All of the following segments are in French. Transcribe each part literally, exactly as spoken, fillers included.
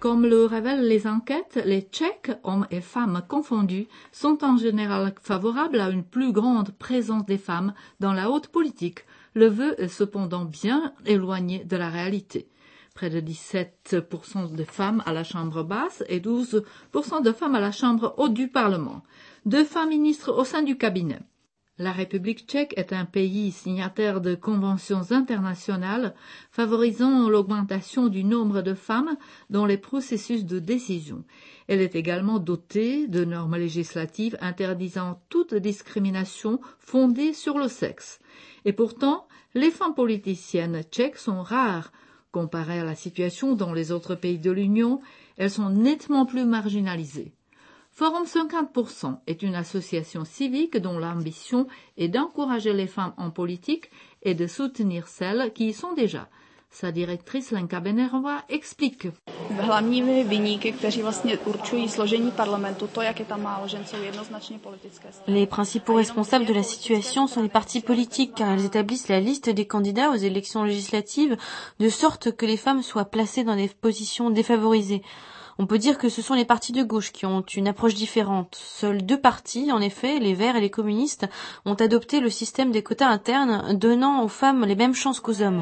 Comme le révèlent les enquêtes, les Tchèques, hommes et femmes confondus, sont en général favorables à une plus grande présence des femmes dans la haute politique. Le vœu est cependant bien éloigné de la réalité. Près de dix-sept pour cent de femmes à la Chambre basse et douze pour cent de femmes à la Chambre haute du Parlement. Deux femmes ministres au sein du cabinet. La République tchèque est un pays signataire de conventions internationales favorisant l'augmentation du nombre de femmes dans les processus de décision. Elle est également dotée de normes législatives interdisant toute discrimination fondée sur le sexe. Et pourtant, les femmes politiciennes tchèques sont rares. Comparées à la situation dans les autres pays de l'Union, elles sont nettement plus marginalisées. Forum cinquante pour cent est une association civique dont l'ambition est d'encourager les femmes en politique et de soutenir celles qui y sont déjà. Sa directrice Lenka Benerová explique. Hlavními viníky, kteří vlastně určují složení parlamentu, to, jak je tam málo žen, jsou jednoznačně politické strany. Les principaux responsables de la situation sont les partis politiques car ils établissent la liste des candidats aux élections législatives de sorte que les femmes soient placées dans des positions défavorisées. On peut dire que ce sont les partis de gauche qui ont une approche différente. Seuls deux partis, en effet, les Verts et les communistes, ont adopté le système des quotas internes, donnant aux femmes les mêmes chances qu'aux hommes.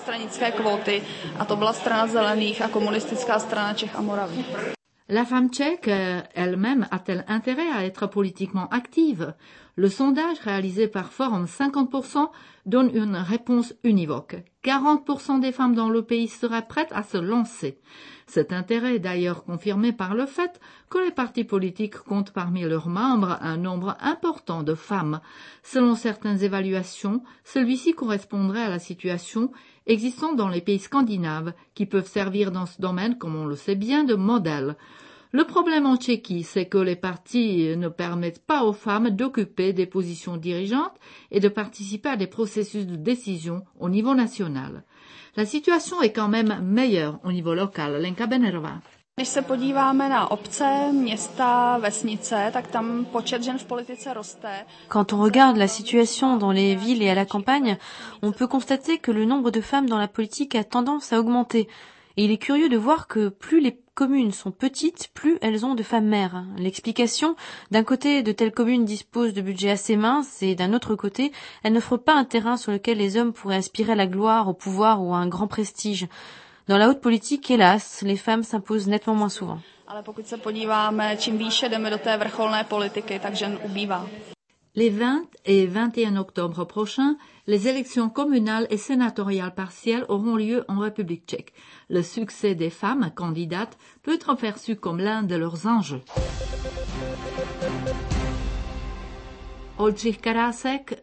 La femme tchèque elle-même a-t-elle intérêt à être politiquement active? Le sondage réalisé par Forum cinquante pour cent donne une réponse univoque. quarante pour cent des femmes dans le pays seraient prêtes à se lancer. Cet intérêt est d'ailleurs confirmé par le fait que les partis politiques comptent parmi leurs membres un nombre important de femmes. Selon certaines évaluations, celui-ci correspondrait à la situation existante dans les pays scandinaves, qui peuvent servir dans ce domaine, comme on le sait bien, de modèle. Le problème en Tchéquie, c'est que les partis ne permettent pas aux femmes d'occuper des positions dirigeantes et de participer à des processus de décision au niveau national. La situation est quand même meilleure au niveau local. Lenka Benerová. Když se podíváme na obce, města, vesnice, tak tam počet žen v politice roste. Quand on regarde la situation dans les villes et à la campagne, on peut constater que le nombre de femmes dans la politique a tendance à augmenter. Et il est curieux de voir que plus les communes sont petites, plus elles ont de femmes maires. L'explication, d'un côté, de telles communes disposent de budgets assez minces et d'un autre côté, elles n'offrent pas un terrain sur lequel les hommes pourraient aspirer à la gloire, au pouvoir ou à un grand prestige. Dans la haute politique, hélas, les femmes s'imposent nettement moins souvent. Ale pokud se podíváme, čím výše jdeme do té vrcholné politiky, tak žen ubývá. Les vingt et vingt et un octobre prochains, les élections communales et sénatoriales partielles auront lieu en République tchèque. Le succès des femmes candidates peut être perçu comme l'un de leurs enjeux. Oldřich Karásek,